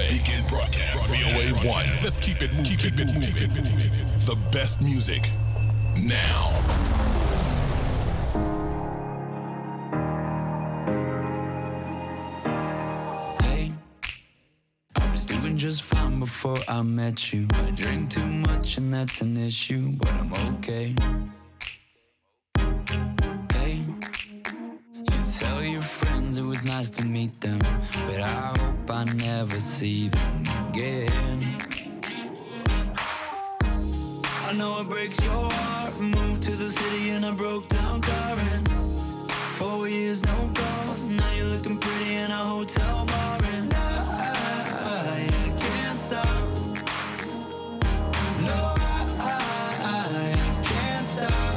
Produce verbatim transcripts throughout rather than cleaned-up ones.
away. Weekend broadcast. V O A one. Let's keep it moving. Keep it moving. The best music now. Hey, I was doing just fine before I met you. I drink too much and that's an issue, but I'm okay. Tell your friends it was nice to meet them, but I hope I never see them again. I know it breaks your heart. Moved to the city in a broke down car, and four years no calls. Now you're looking pretty in a hotel bar, and I, I can't stop. No, I, I can't stop.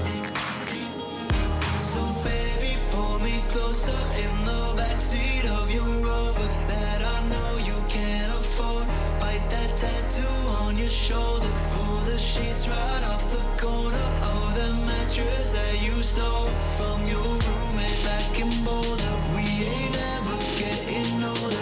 So baby, pull me closer in the backseat of your Rover that I know you can't afford. Bite that tattoo on your shoulder. Pull the sheets right off the corner of the mattress that you stole from your roommate back in Boulder. We ain't ever getting older.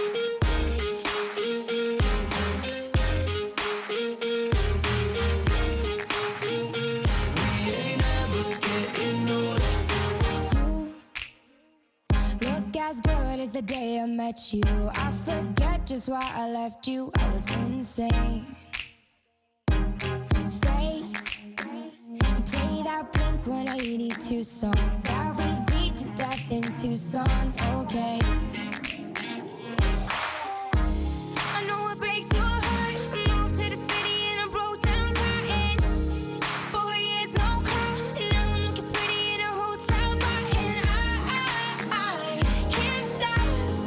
We ain't ever getting older. Look as good as the day I met you. I forget just why I left you. I was insane. Stay and play that Blink one eighty-two song that we beat to death in Tucson. Okay. I know it breaks your heart. I moved to the city and I broke down crying. Four years no call. Now I'm looking pretty in a hotel bar, and I, I, I can't stop.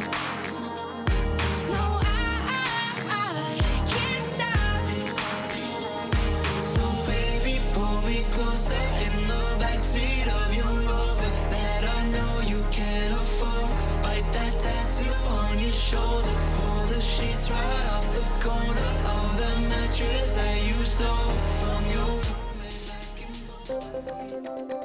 No, I, I, I can't stop. So baby, pull me closer in the backseat of your Rover that I know you can't afford. Bite that tattoo on your shoulder. Pull the sheets right off the corner of the mattress that you stole from your roommate back in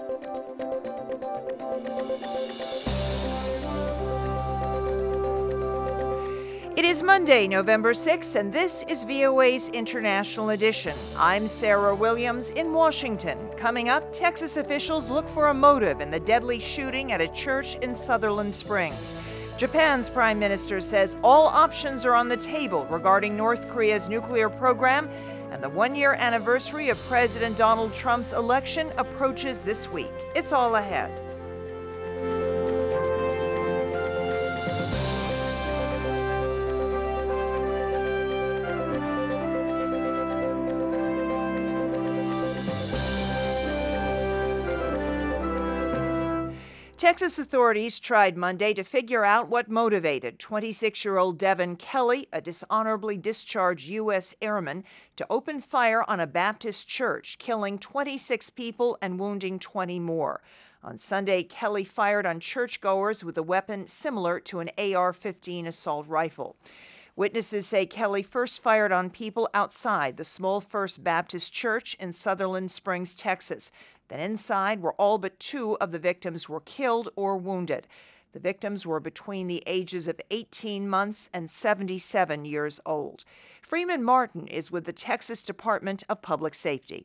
It is Monday, November sixth, and this is V O A's International Edition. I'm Sarah Williams in Washington. Coming up, Texas officials look for a motive in the deadly shooting at a church in Sutherland Springs. Japan's prime minister says all options are on the table regarding North Korea's nuclear program, and the one-year anniversary of President Donald Trump's election approaches this week. It's all ahead. Texas authorities tried Monday to figure out what motivated twenty-six-year-old Devin Kelley, a dishonorably discharged U S airman, to open fire on a Baptist church, killing twenty-six people and wounding twenty more. On Sunday, Kelley fired on churchgoers with a weapon similar to an A R fifteen assault rifle. Witnesses say Kelley first fired on people outside the Small First Baptist Church in Sutherland Springs, Texas. Then inside, where all but two of the victims were killed or wounded. The victims were between the ages of eighteen months and seventy-seven years old. Freeman Martin is with the Texas Department of Public Safety.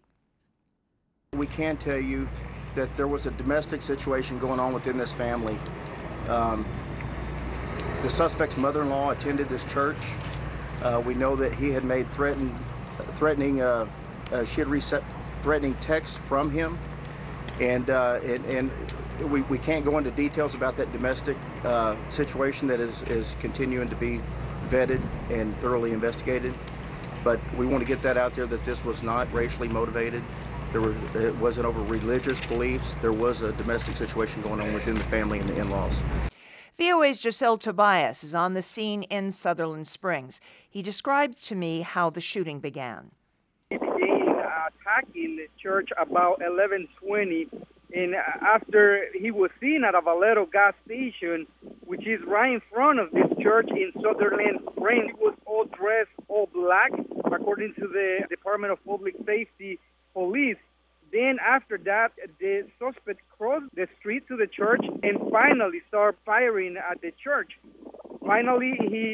We can tell you that there was a domestic situation going on within this family. Um, the suspect's mother-in-law attended this church. Uh, we know that he had made threaten, threatening, uh, uh, she had received threatening texts from him. And, uh, and, and we, we can't go into details about that domestic uh, situation that is, is continuing to be vetted and thoroughly investigated. But we want to get that out there that this was not racially motivated. There was, it wasn't over religious beliefs. There was a domestic situation going on within the family and the in-laws. V O A's Giselle Tobias is on the scene in Sutherland Springs. He described to me how the shooting began. He began uh, attacking the church about eleven twenty, and after he was seen at a Valero gas station, which is right in front of this church in Sutherland Springs. He was all dressed all black, according to the Department of Public Safety police. Then after that, the suspect crossed the street to the church and finally started firing at the church. Finally, he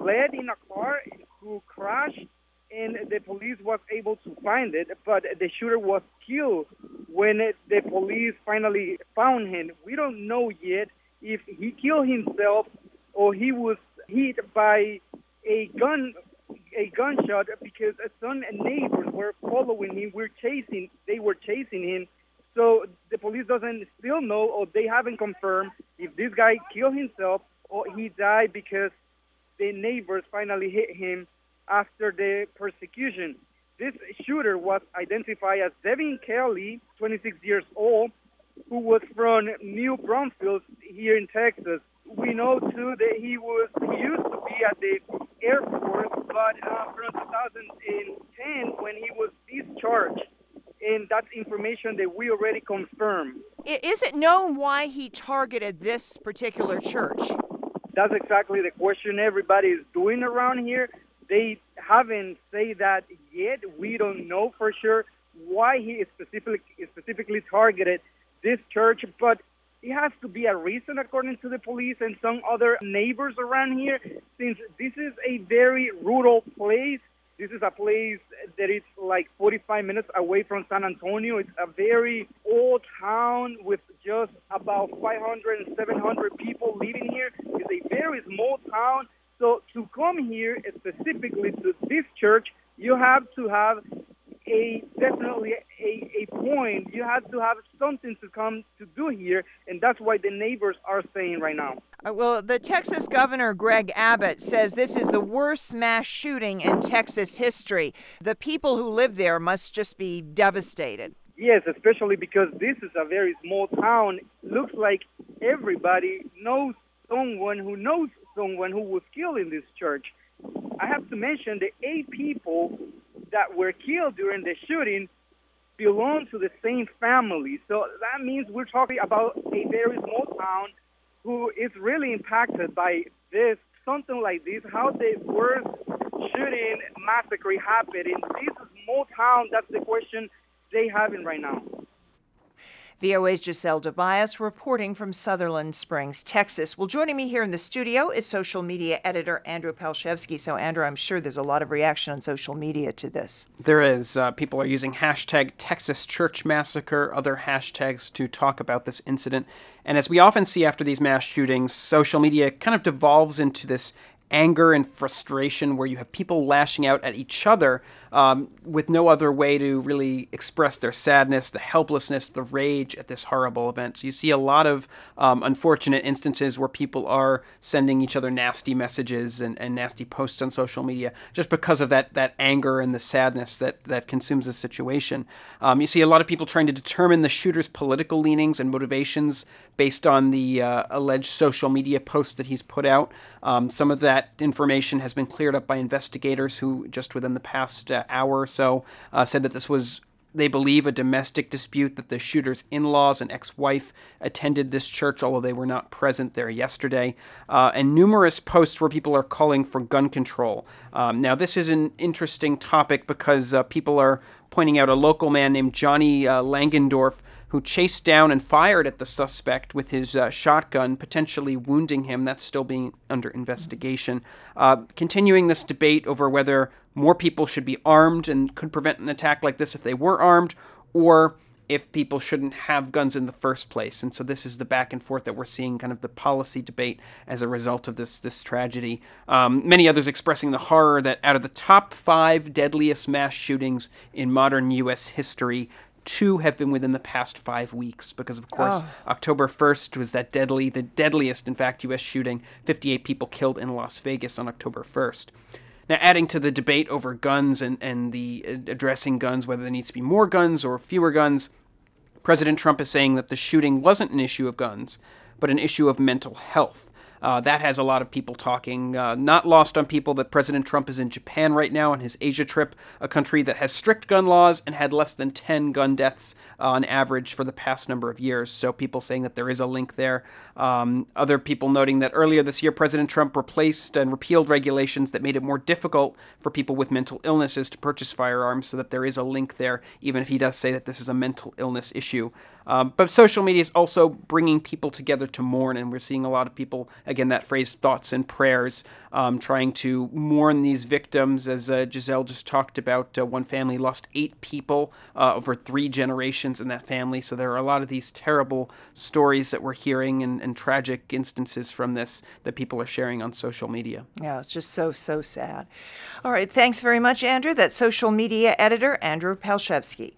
fled in a car who crashed, and the police was able to find it, but the shooter was killed when it, the police finally found him. We don't know yet if he killed himself or he was hit by a gun, a gunshot, because some neighbors were following him. We're chasing, they were chasing him. So the police doesn't still know, or they haven't confirmed if this guy killed himself or he died because the neighbors finally hit him after the persecution. This shooter was identified as Devin Kelly, twenty-six years old, who was from New Braunfels here in Texas. We know too that he was he used to be at the Air Force, but uh, from two thousand ten when he was discharged, and that's information that we already confirmed. Is it known why he targeted this particular church? That's exactly the question everybody is doing around here. They haven't said that yet. We don't know for sure why he specifically specifically targeted this church, but it has to be a reason, according to the police and some other neighbors around here, since this is a very rural place. This is a place that is like forty-five minutes away from San Antonio. It's a very old town with just about five hundred and seven hundred people living here. It's a very small town. So to come here specifically to this church, you have to have a definitely a, a point. You have to have something to come to do here, and that's why the neighbors are saying right now. Uh, well, the Texas Governor Greg Abbott says this is the worst mass shooting in Texas history. The people who live there must just be devastated. Yes, especially because this is a very small town. Looks like everybody knows someone who knows someone who was killed in this church. I have to mention the eight people that were killed during the shooting belong to the same family. So that means we're talking about a very small town who is really impacted by this, something like this, how the worst shooting massacre happened in this small town. That's the question they having right now. V O A's Giselle Tobias reporting from Sutherland Springs, Texas. Well, joining me here in the studio is social media editor Andrew Palshevsky. So, Andrew, I'm sure there's a lot of reaction on social media to this. There is. Uh, people are using hashtag Texas Church Massacre, other hashtags to talk about this incident. And as we often see after these mass shootings, social media kind of devolves into this anger and frustration where you have people lashing out at each other um, with no other way to really express their sadness, the helplessness, the rage at this horrible event. So you see a lot of um, unfortunate instances where people are sending each other nasty messages and, and nasty posts on social media just because of that that anger and the sadness that, that consumes the situation. Um, you see a lot of people trying to determine the shooter's political leanings and motivations based on the uh, alleged social media posts that he's put out. Um, some of that information has been cleared up by investigators who just within the past uh, hour or so uh, said that this was, they believe, a domestic dispute, that the shooter's in-laws and ex-wife attended this church, although they were not present there yesterday, uh, and numerous posts where people are calling for gun control. Um, now, this is an interesting topic because uh, people are pointing out a local man named Johnny uh, Langendorf who chased down and fired at the suspect with his uh, shotgun, potentially wounding him. That's still being under investigation. Uh, continuing this debate over whether more people should be armed and could prevent an attack like this if they were armed, or if people shouldn't have guns in the first place. And so this is the back and forth that we're seeing, kind of the policy debate as a result of this this tragedy. Um, many others expressing the horror that out of the top five deadliest mass shootings in modern U S history, two have been within the past five weeks because, of course, oh. October first was that deadly, the deadliest, in fact, U S shooting, fifty-eight people killed in Las Vegas on October first. Now, adding to the debate over guns and, and the uh, addressing guns, whether there needs to be more guns or fewer guns, President Trump is saying that the shooting wasn't an issue of guns, but an issue of mental health. Uh, that has a lot of people talking. Uh, not lost on people that President Trump is in Japan right now on his Asia trip, a country that has strict gun laws and had less than ten gun deaths uh, on average for the past number of years. So people saying that there is a link there. Um, other people noting that earlier this year, President Trump replaced and repealed regulations that made it more difficult for people with mental illnesses to purchase firearms, so that there is a link there, even if he does say that this is a mental illness issue. Um, but social media is also bringing people together to mourn, and we're seeing a lot of people, again, that phrase, thoughts and prayers, um, trying to mourn these victims. As uh, Giselle just talked about, uh, one family lost eight people uh, over three generations in that family. So there are a lot of these terrible stories that we're hearing and, and tragic instances from this that people are sharing on social media. Yeah, it's just so, so sad. All right, thanks very much, Andrew. That's social media editor Andrew Palshevsky.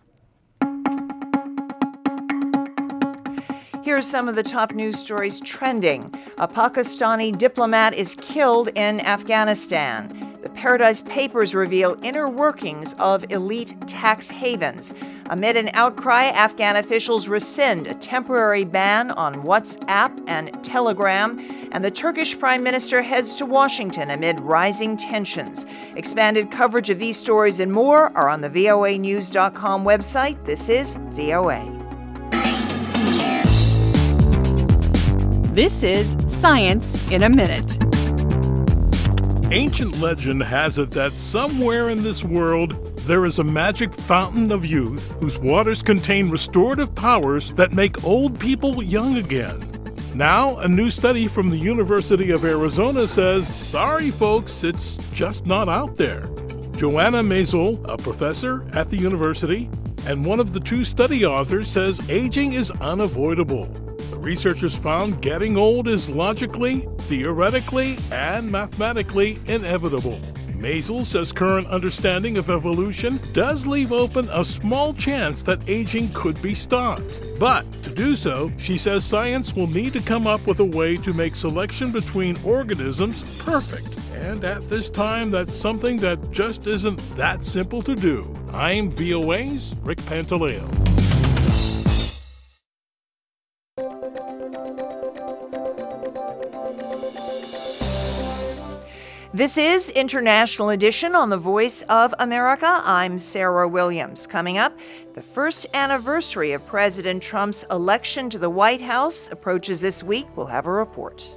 Here are some of the top news stories trending. A Pakistani diplomat is killed in Afghanistan. The Paradise Papers reveal inner workings of elite tax havens. Amid an outcry, Afghan officials rescind a temporary ban on WhatsApp and Telegram, and the Turkish Prime Minister heads to Washington amid rising tensions. Expanded coverage of these stories and more are on the V O A news dot com website. This is V O A. This is Science in a Minute. Ancient legend has it that somewhere in this world there is a magic fountain of youth whose waters contain restorative powers that make old people young again. Now, a new study from the University of Arizona says, sorry folks, it's just not out there. Joanna Maisel, a professor at the university, and one of the two study authors, says aging is unavoidable. Researchers found getting old is logically, theoretically, and mathematically inevitable. Maisel says current understanding of evolution does leave open a small chance that aging could be stopped. But to do so, she says science will need to come up with a way to make selection between organisms perfect. And at this time, that's something that just isn't that simple to do. I'm V O A's Rick Pantaleo. This is International Edition on the Voice of America. I'm Sarah Williams. Coming up, the first anniversary of President Trump's election to the White House approaches this week. We'll have a report.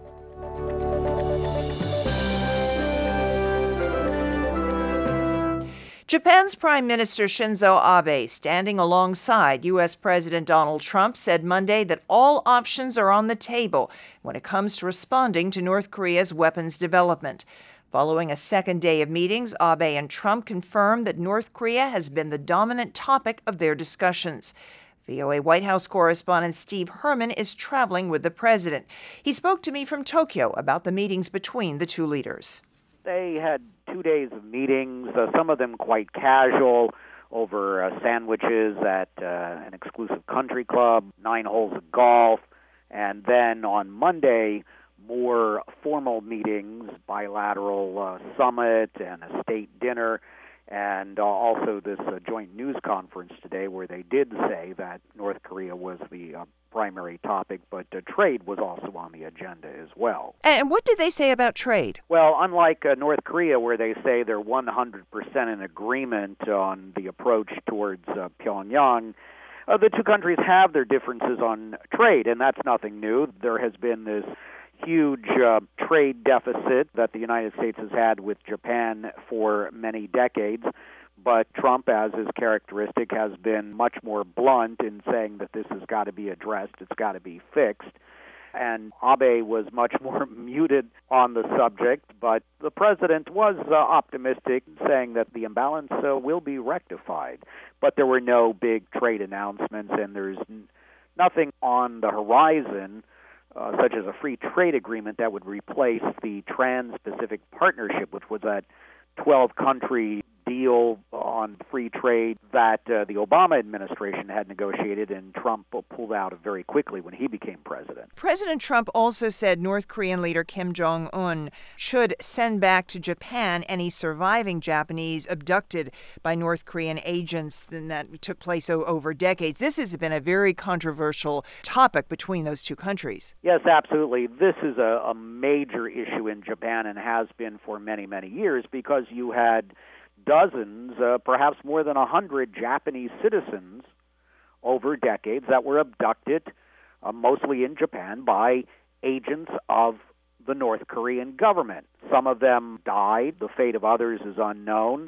Japan's Prime Minister Shinzo Abe, standing alongside U S President Donald Trump, said Monday that all options are on the table when it comes to responding to North Korea's weapons development. Following a second day of meetings, Abe and Trump confirmed that North Korea has been the dominant topic of their discussions. V O A White House correspondent Steve Herman is traveling with the president. He spoke to me from Tokyo about the meetings between the two leaders. They had two days of meetings, uh, some of them quite casual, over uh, sandwiches at uh, an exclusive country club, nine holes of golf, and then on Monday, more formal meetings, bilateral uh, summit and a state dinner, and uh, also this uh, joint news conference today where they did say that North Korea was the uh, primary topic, but uh, trade was also on the agenda as well. And what did they say about trade? Well, unlike uh, North Korea, where they say they're one hundred percent in agreement on the approach towards uh, Pyongyang, uh, the two countries have their differences on trade, and that's nothing new. There has been this huge uh, trade deficit that the United States has had with Japan for many decades. But Trump, as is characteristic, has been much more blunt in saying that this has got to be addressed, it's got to be fixed. And Abe was much more muted on the subject, but the president was uh, optimistic, saying that the imbalance uh, will be rectified. But there were no big trade announcements, and there's n- nothing on the horizon, uh, such as a free trade agreement that would replace the Trans-Pacific Partnership, which was that twelve-country deal on free trade that uh, the Obama administration had negotiated, and Trump pulled out of very quickly when he became president. President Trump also said North Korean leader Kim Jong-un should send back to Japan any surviving Japanese abducted by North Korean agents that took place over decades. This has been a very controversial topic between those two countries. Yes, absolutely. This is a, a major issue in Japan and has been for many, many years, because you had dozens, uh, perhaps more than a hundred Japanese citizens over decades that were abducted, uh, mostly in Japan, by agents of the North Korean government. Some of them died. The fate of others is unknown.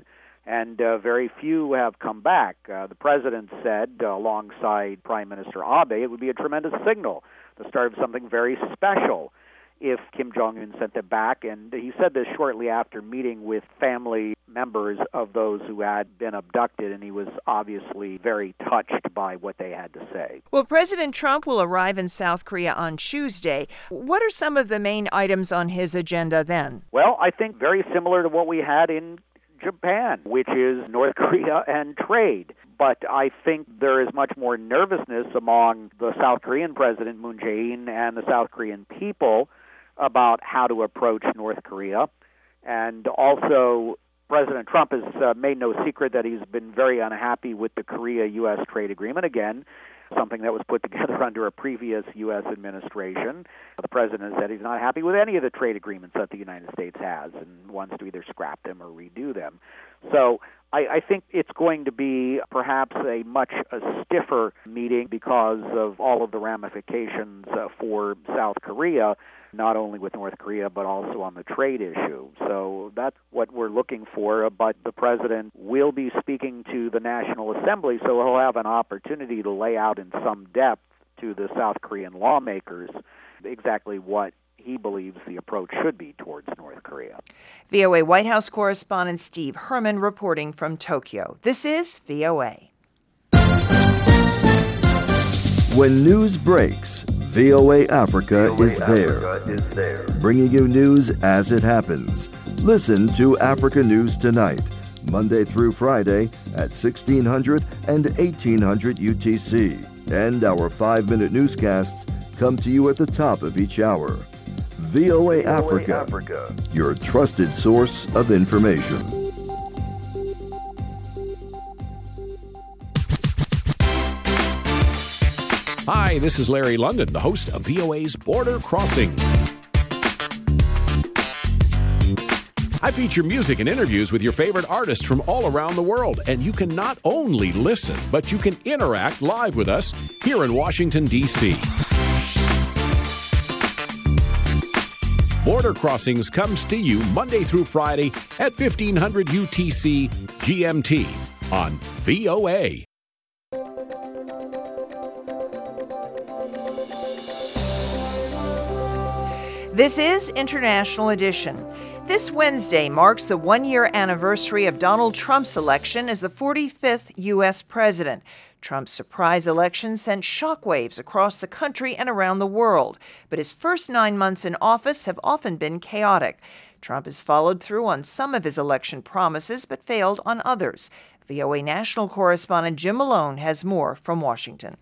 and uh, very few have come back. Uh, the president said, uh, alongside Prime Minister Abe, it would be a tremendous signal, the start of something very special if Kim Jong-un sent them back. And he said this shortly after meeting with family members of those who had been abducted, and he was obviously very touched by what they had to say. Well, President Trump will arrive in South Korea on Tuesday. What are some of the main items on his agenda then? Well, I think very similar to what we had in Japan, which is North Korea and trade. But I think there is much more nervousness among the South Korean President Moon Jae-in and the South Korean people about how to approach North Korea. And also, President Trump has uh, made no secret that he's been very unhappy with the Korea-U S trade agreement. Again, something that was put together under a previous U S administration. The president said he's not happy with any of the trade agreements that the United States has and wants to either scrap them or redo them. So I, I think it's going to be perhaps a much a stiffer meeting because of all of the ramifications uh, for South Korea, not only with North Korea, but also on the trade issue. So that's what we're looking for. But the president will be speaking to the National Assembly, so he'll have an opportunity to lay out in some depth to the South Korean lawmakers exactly what he believes the approach should be towards North Korea. V O A White House correspondent Steve Herman reporting from Tokyo. This is V O A. When news breaks, V O A Africa, V O A is, there, Africa is there, bringing you news as it happens. Listen to Africa News Tonight, Monday through Friday at sixteen hundred and eighteen hundred U T C. And our five-minute newscasts come to you at the top of each hour. V O A Africa, Africa, your trusted source of information. Hi, this is Larry London, the host of V O A's Border Crossings. I feature music and interviews with your favorite artists from all around the world, and you can not only listen, but you can interact live with us here in Washington, D C Border Crossings comes to you Monday through Friday at fifteen hundred U T C G M T on V O A. This is International Edition. This Wednesday marks the one-year anniversary of Donald Trump's election as the forty-fifth U S president. Trump's surprise election sent shockwaves across the country and around the world, but his first nine months in office have often been chaotic. Trump has followed through on some of his election promises, but failed on others. V O A national correspondent Jim Malone has more from Washington.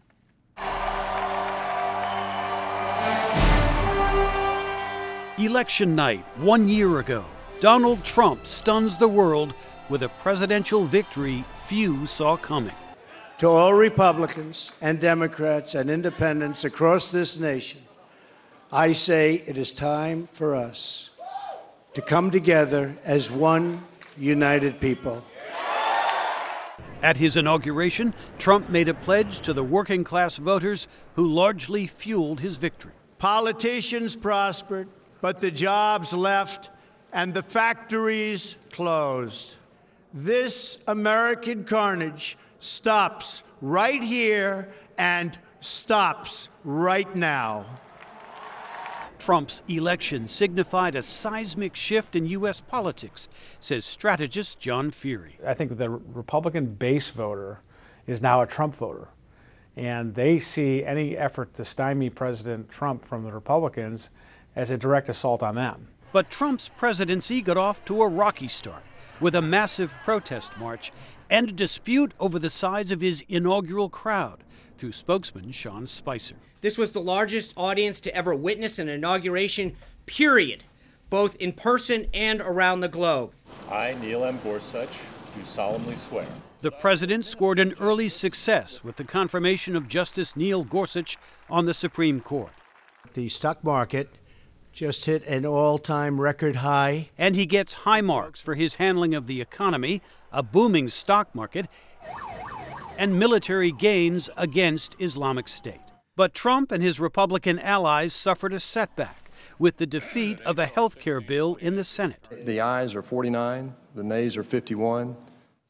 Election night, one year ago, Donald Trump stuns the world with a presidential victory few saw coming. To all Republicans and Democrats and independents across this nation, I say it is time for us to come together as one united people. At his inauguration, Trump made a pledge to the working class voters who largely fueled his victory. Politicians prospered, but the jobs left and the factories closed. This American carnage stops right here and stops right now. Trump's election signified a seismic shift in U S politics, says strategist John Feary. I think the Republican base voter is now a Trump voter, and they see any effort to stymie President Trump from the Republicans as a direct assault on them. But Trump's presidency got off to a rocky start with a massive protest march and a dispute over the size of his inaugural crowd, through spokesman Sean Spicer. This was the largest audience to ever witness an inauguration, period, both in person and around the globe. I, Neil M. Gorsuch, do solemnly swear. The president scored an early success with the confirmation of Justice Neil Gorsuch on the Supreme Court. The stock market just hit an all-time record high. And he gets high marks for his handling of the economy, a booming stock market, and military gains against Islamic State. But Trump and his Republican allies suffered a setback with the defeat of a health care bill in the Senate. The ayes are forty-nine, the nays are fifty-one.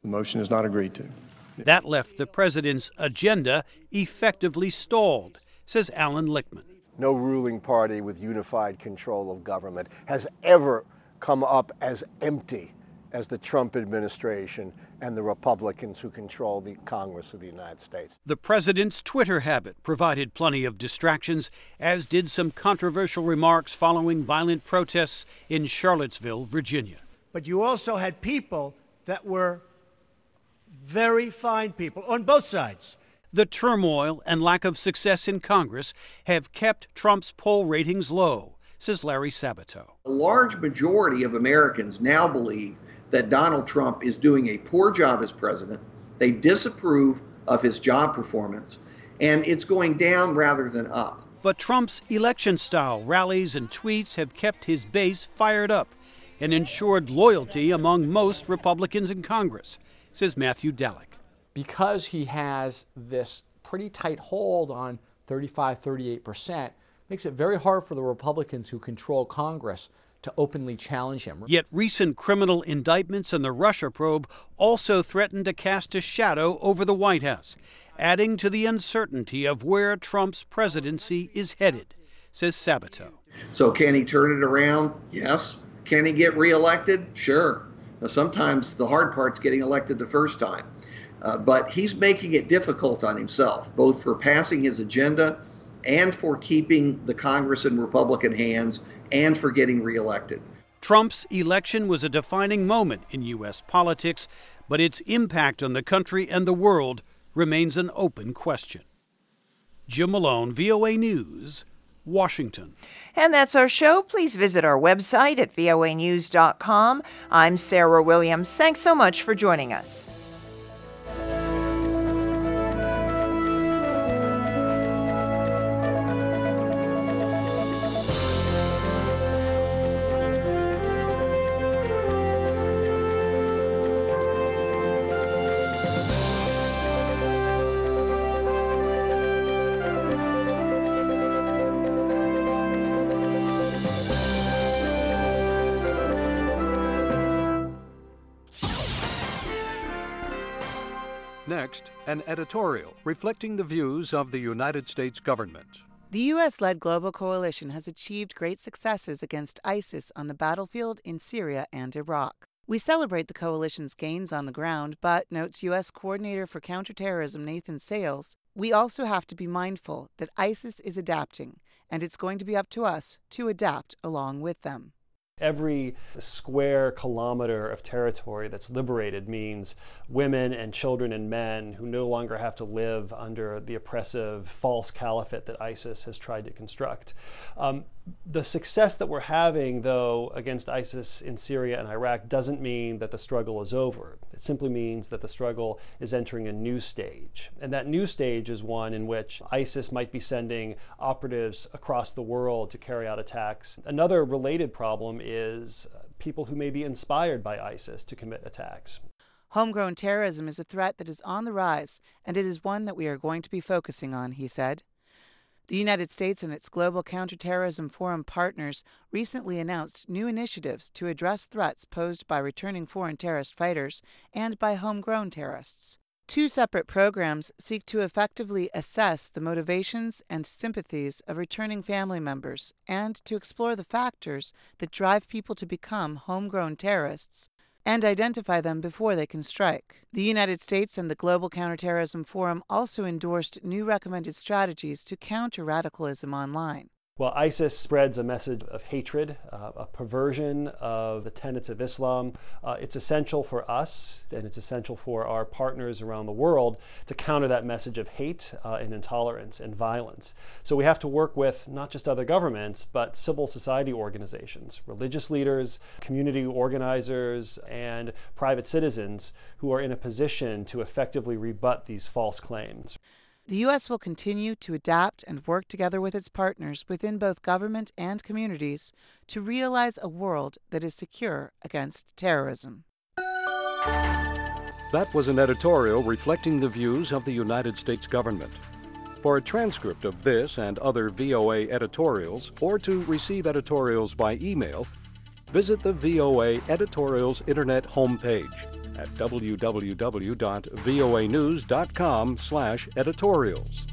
The motion is not agreed to. That left the president's agenda effectively stalled, says Alan Lichtman. No ruling party with unified control of government has ever come up as empty as the Trump administration and the Republicans who control the Congress of the United States. The president's Twitter habit provided plenty of distractions, as did some controversial remarks following violent protests in Charlottesville, Virginia. But you also had people that were very fine people on both sides. The turmoil and lack of success in Congress have kept Trump's poll ratings low, says Larry Sabato. A large majority of Americans now believe that Donald Trump is doing a poor job as president. They disapprove of his job performance, and it's going down rather than up. But Trump's election-style rallies and tweets have kept his base fired up and ensured loyalty among most Republicans in Congress, says Matthew Dallek. Because he has this pretty tight hold on thirty-five, thirty-eight percent, makes it very hard for the Republicans who control Congress to openly challenge him. Yet recent criminal indictments in the Russia probe also threaten to cast a shadow over the White House, adding to the uncertainty of where Trump's presidency is headed, says Sabato. So can he turn it around? Yes. Can he get reelected? Sure. Now, sometimes the hard part's getting elected the first time. Uh, but he's making it difficult on himself, both for passing his agenda and for keeping the Congress in Republican hands and for getting reelected. Trump's election was a defining moment in U S politics, but its impact on the country and the world remains an open question. Jim Malone, V O A News, Washington. And that's our show. Please visit our website at voa news dot com. I'm Sarah Williams. Thanks so much for joining us. Next, an editorial reflecting the views of the United States government. The U S-led global coalition has achieved great successes against ISIS on the battlefield in Syria and Iraq. We celebrate the coalition's gains on the ground, but, notes U S Coordinator for Counterterrorism Nathan Sales, we also have to be mindful that ISIS is adapting, and it's going to be up to us to adapt along with them. Every square kilometer of territory that's liberated means women and children and men who no longer have to live under the oppressive false caliphate that ISIS has tried to construct. Um, the success that we're having, though, against ISIS in Syria and Iraq doesn't mean that the struggle is over. It simply means that the struggle is entering a new stage. And that new stage is one in which ISIS might be sending operatives across the world to carry out attacks. Another related problem is people who may be inspired by ISIS to commit attacks. Homegrown terrorism is a threat that is on the rise, and it is one that we are going to be focusing on, he said. The United States and its Global Counterterrorism Forum partners recently announced new initiatives to address threats posed by returning foreign terrorist fighters and by homegrown terrorists. Two separate programs seek to effectively assess the motivations and sympathies of returning family members and to explore the factors that drive people to become homegrown terrorists and identify them before they can strike. The United States and the Global Counterterrorism Forum also endorsed new recommended strategies to counter radicalism online. Well, ISIS spreads a message of hatred, uh, a perversion of the tenets of Islam. Uh, it's essential for us, and it's essential for our partners around the world to counter that message of hate uh, and intolerance and violence. So we have to work with not just other governments, but civil society organizations, religious leaders, community organizers, and private citizens who are in a position to effectively rebut these false claims. The U S will continue to adapt and work together with its partners within both government and communities to realize a world that is secure against terrorism. That was an editorial reflecting the views of the United States government. For a transcript of this and other V O A editorials, or to receive editorials by email, visit the V O A Editorials Internet homepage at w w w dot voa news dot com slash editorials.